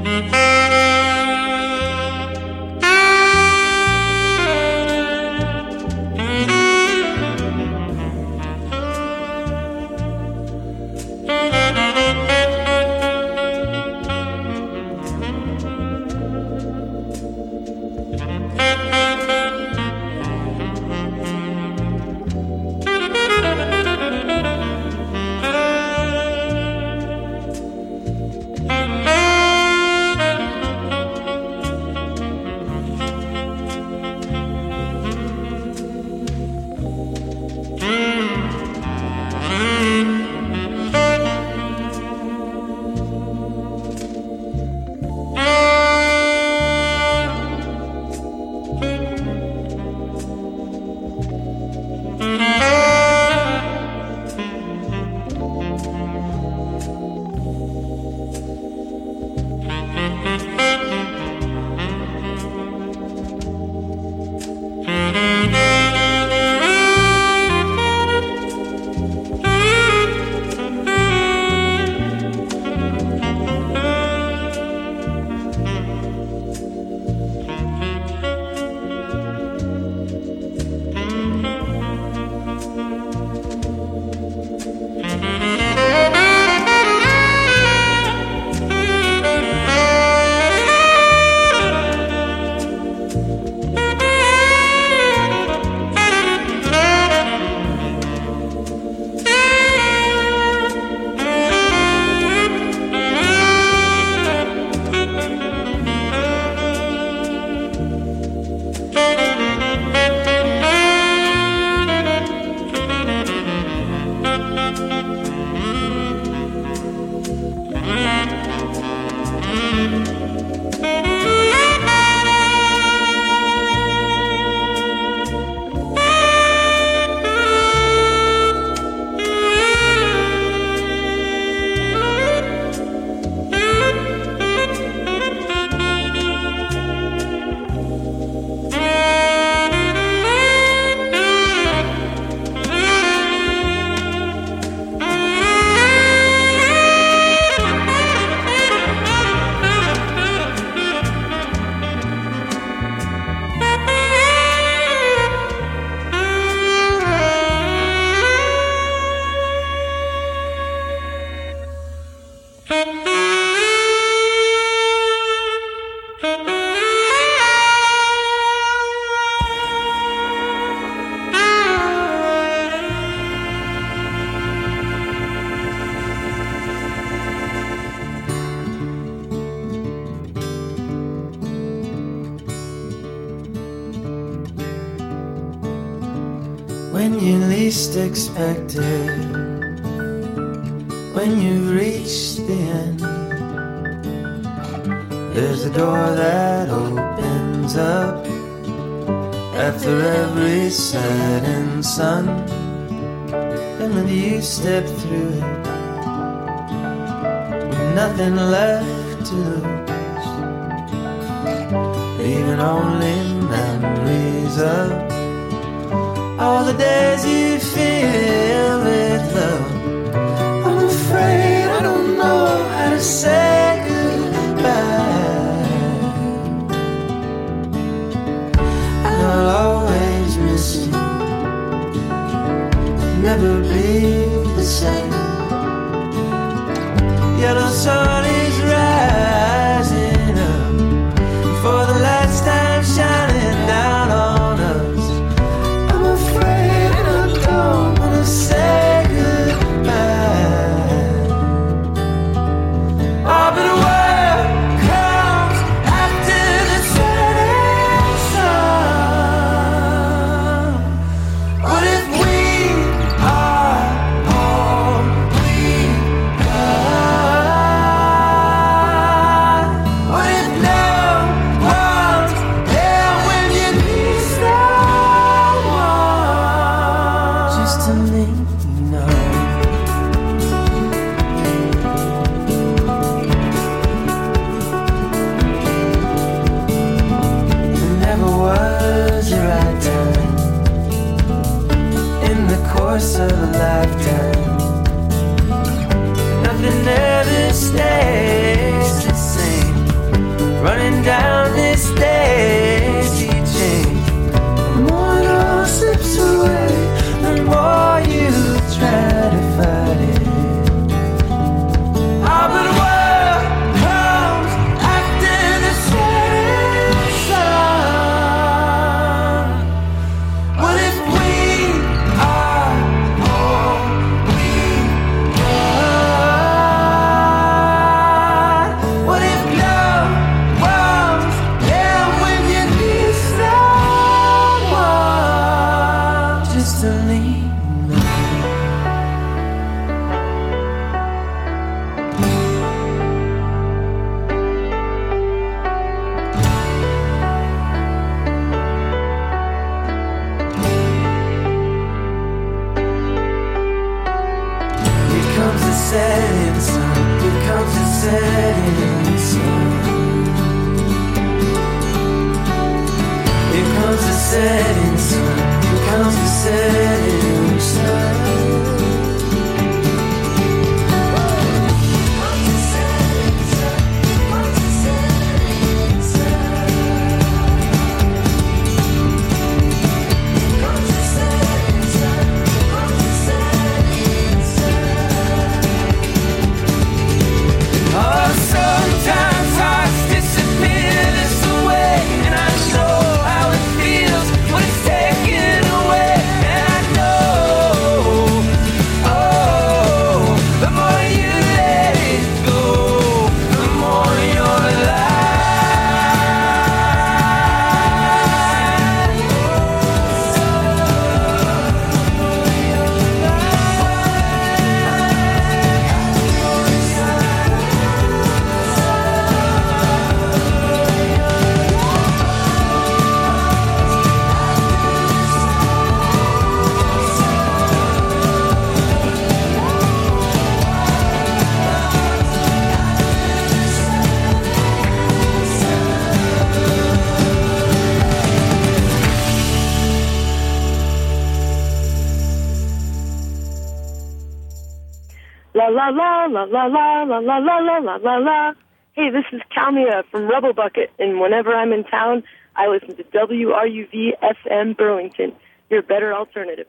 when you least expect it, when you've reached the end. There's a door that opens up after every setting sun, and when you step through it with nothing left to lose, leaving only memories of all the days you feel with love. I'm afraid I don't know how to say goodbye. I'll always miss you, never be the same. Yellow sun is rising up for the last time, shining down on us. I'm afraid I don't wanna say goodbye. Oh, but what comes after the setting sun? What if we are all we got? la la la la la la la la la la la la. Hey, this is Kalmia from Rubble Bucket, and whenever I'm in town, I listen to WRUV FM Burlington, your better alternative.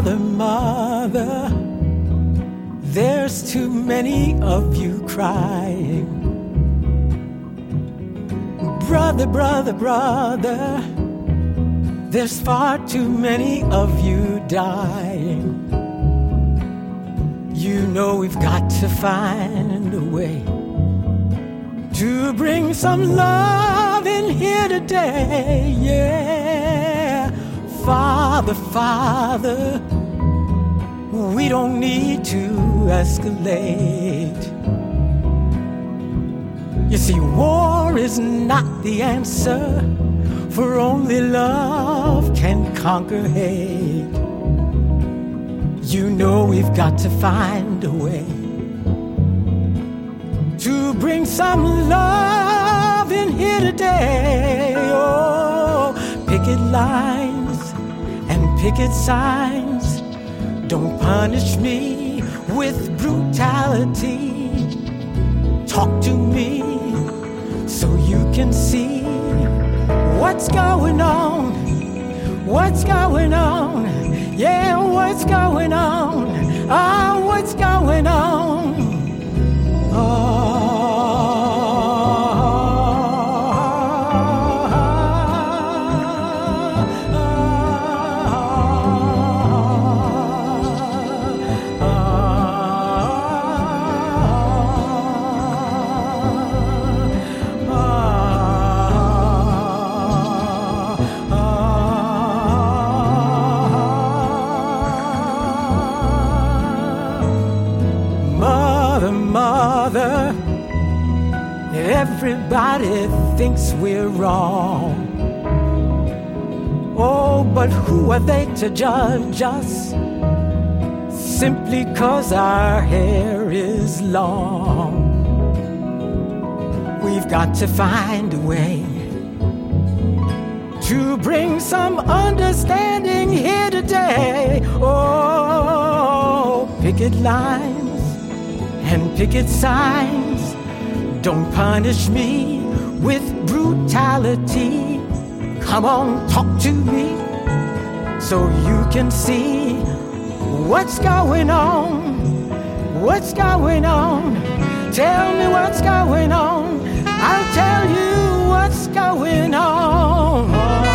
Mother, mother, there's too many of you crying. Brother, brother, brother, there's far too many of you dying. You know we've got to find a way to bring some love in here today, yeah. Father, Father, we don't need to escalate. You see, war is not the answer, for only love can conquer hate. You know we've got to find a way to bring some love in here today. Oh, picket lines and picket signs don't punish me with brutality. Talk to me so you can see what's going on, what's going on, yeah, what's going on, ah, what's going on. Everybody thinks we're wrong. Oh, but who are they to judge us? Simply 'cause our hair is long. We've got to find a way to bring some understanding here today. Oh, picket lines and picket signs don't punish me with brutality. Come on, talk to me so you can see what's going on, what's going on. Tell me what's going on, I'll tell you what's going on.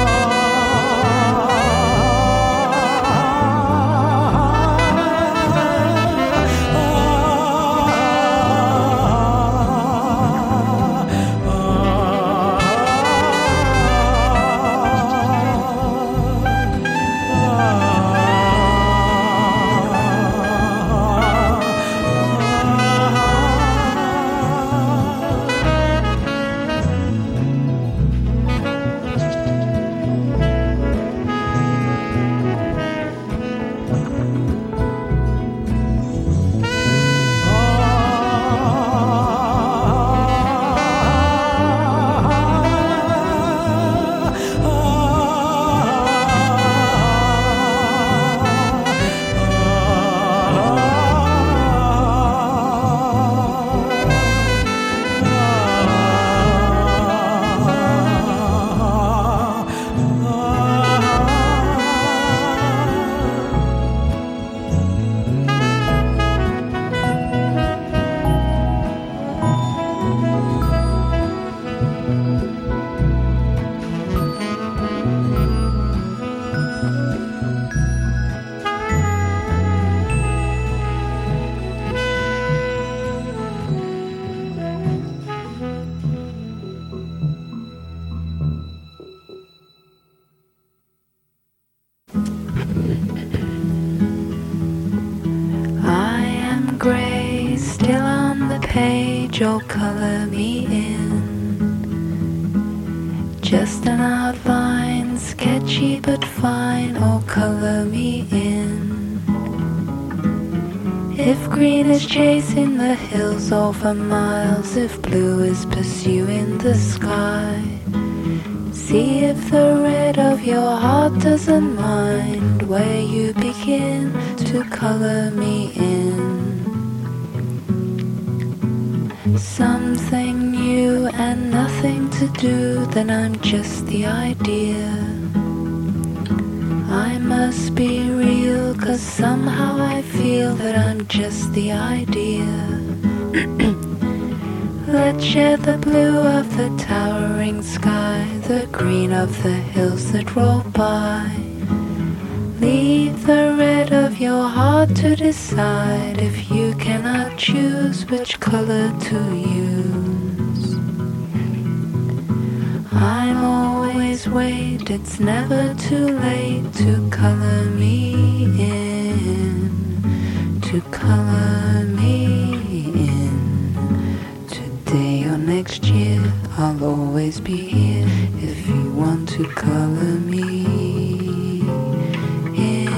You'll color me in. Just an outline, sketchy but fine, or color me in. If green is chasing the hills over miles, if blue is pursuing the sky, see if the red of your heart doesn't mind where you begin to color me in. Something new and nothing to do, then I'm just the idea. I must be real, 'cause somehow I feel that I'm just the idea. Let's share the blue of the towering sky, the green of the hills that roll by. Leave the red of your heart to decide if you cannot choose which color to use. I'm always wait, it's never too late to color me in, to color me in. Today or next year, I'll always be here if you want to color me in.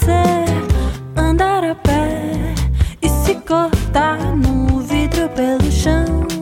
você andar a pé e se cortar no vidro pelo chão.